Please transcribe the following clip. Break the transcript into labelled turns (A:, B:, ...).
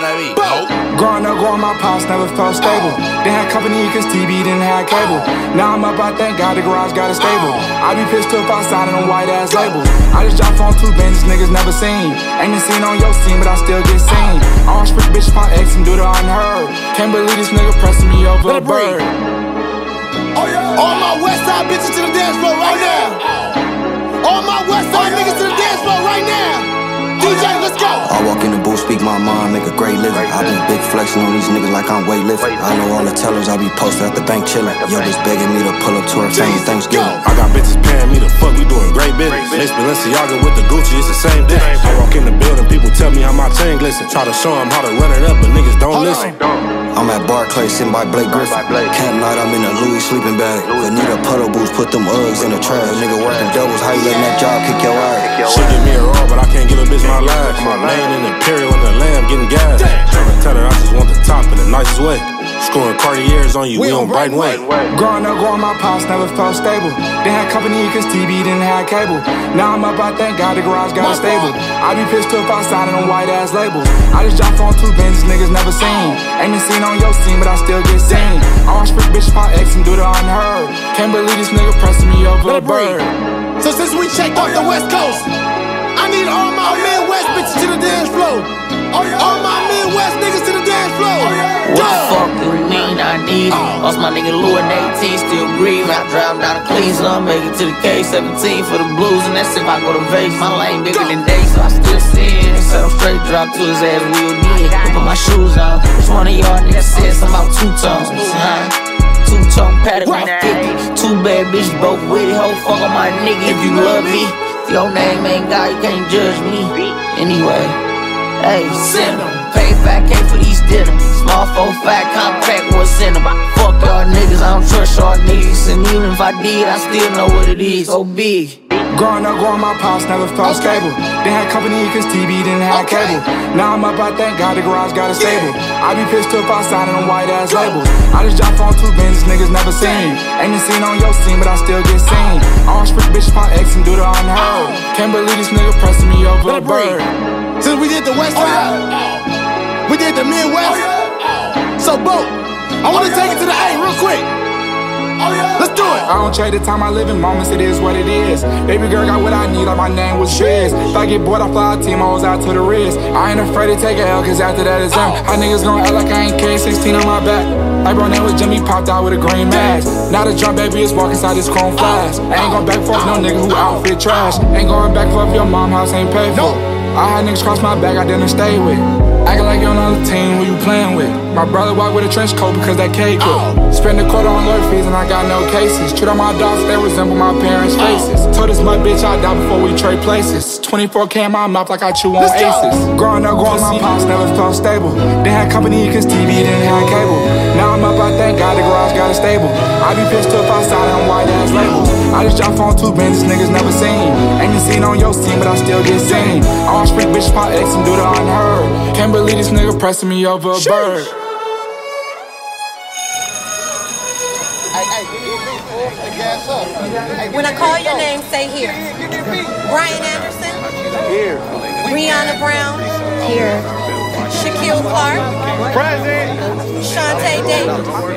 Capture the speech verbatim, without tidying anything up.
A: on that beat.
B: Growing up, growing my pops never felt stable. They had company cause T V didn't have cable. Now I'm up, I thank God the garage got a stable. I be pissed off outside on them white ass labels. I just dropped on two benches niggas never seen. Ain't been seen on your scene, but I still get seen. All freak bitch pop X and do the unheard. Can't believe this nigga pressing me over a bird.
A: Oh, yeah. All my west side bitches to the dance floor right now. All my west side niggas to the dance floor right now. D J, let's go!
C: I walk in the booth, speak my mind, make a great living. I been big flexing on these niggas like I'm weightlifting. I know all the tellers, I be posted at the bank chillin'. Yo, bitch begging me to pull up to her family Thanksgiving.
D: I got bitches paying me to fuck, we doing great business. Mix Balenciaga with the Gucci, it's the same thing. I walk in the building, people tell me how my chain glisten. Try to show them how to run it up, but niggas don't listen.
C: I'm at Barclays, sitting by Blake Griffin. Camp night, I'm in a Louis sleeping bag. Vanita puddle boots, put them Uggs in the trash. Nigga working doubles, how you letting that job kick your ass?
D: She give me a raw, but I can't give a bitch my last. My main and Imperial and the lamb getting gas. Tryna tell her I just want the top in the nicest way. Scoring Cartiers on you, we on Brighton Way.
B: Growing up, growing my pops never felt stable. They had company cause T V didn't have cable. Now I'm up, I thank God the garage got a stable. I be pissed off outside on them white ass labels. I just dropped on two benches niggas never seen. Ain't been seen on your scene, but I still get seen. All freak bitch pop X and do the unheard. Can't believe this nigga pressing me over a bird.
A: So since we checked off the West Coast, I need all my Midwest bitches to the dance floor. All my Midwest niggas to the dance floor.
E: What the fuck do we mean? I need it. Lost my nigga Lou at eighteen, still grieving. I drive down to Cleveland, make it to the K seventeen for the blues, and that's if I go to Vegas. My lane bigger than day, so I still see it. So I'm straight drop to his ass, wheel need it. Put my shoes on. Which one of y'all niggas said something about two tones? Huh? Two-tone pattern on fifty. Two bad bitches, both with it. Ho, fuck on my nigga if you love me. If your name ain't God, you can't judge me. Anyway, hey, send them. Pay five K for each dinner. Small four five compact, what's in them? Fuck y'all niggas, I don't trust y'all niggas. And even if I did, I still know what it is. So big.
B: Growing up, growing my pops never felt stable. They had company cause T V didn't have cable. Now I'm up, I thank God the garage got a stable. I be pissed off outside on them white ass labels. I just dropped on two benches niggas never seen. Ain't been seen on your scene, but I still get seen. All freak bitch pop X and do the unheard. Can't believe this nigga pressing me over a bird.
A: Since we did the West Side, we did the Midwest. So, Bo, I wanna take it to the A real quick. Let's do it!
B: I don't trade the time I live in moments, it is what it is. Baby girl got what I need, like my name was Shiz. If I get bored, I fly a team, I was out to the wrist. I ain't afraid to take a L, cause after that it's M. How niggas gon' act like I ain't K sixteen on my back. Like bro, name was Jimmy, popped out with a green mask. Now the drum baby is walking inside this chrome flash. I ain't gon' back forth no nigga who outfit trash. Ain't going back for if your mom house ain't paid for. I had niggas cross my back, I didn't stay with. Acting like you're on another team, who you playing with? My brother walked with a trench coat because that cake cook. Spend a quarter on lawyer fees and I got no cases. Treat all my dogs, they resemble my parents' faces. Told this mud bitch I die before we trade places. twenty-four K in my mouth like I chew on aces. Growing up, growing my pops never felt stable. They had company cause T V didn't have cable. Now I'm up, I thank God the garage got a stable. I be pissed off outside on white ass labels. I just dropped on two benches niggas never seen. Ain't been seen on your scene, but I still get seen. All freak bitch pop X and do the unheard. Can't believe this nigga pressing me over a bird.
F: When I call your name, say here. Brian Anderson. Here. Rihanna Brown. Here. Shaquille Clark. Present. Shantae Davis.